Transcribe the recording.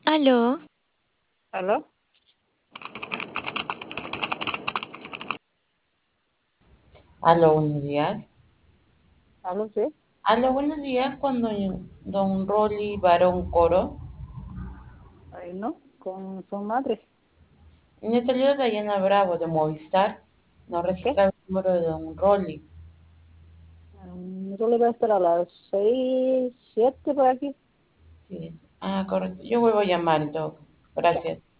Aló, ¿Aló? Aló, buenos días. ¿Aló, sí? Aló, buenos días, cuando don Rolly Barón Coro. Ahí no, con su madre. Me salió Dayana Bravo de Movistar. No ¿Qué? registraba el número de don Rolly. Yo le voy a estar a las 6, 7 por aquí. Sí. Ah, correcto. Yo vuelvo a llamar en todo caso. Ya. Gracias.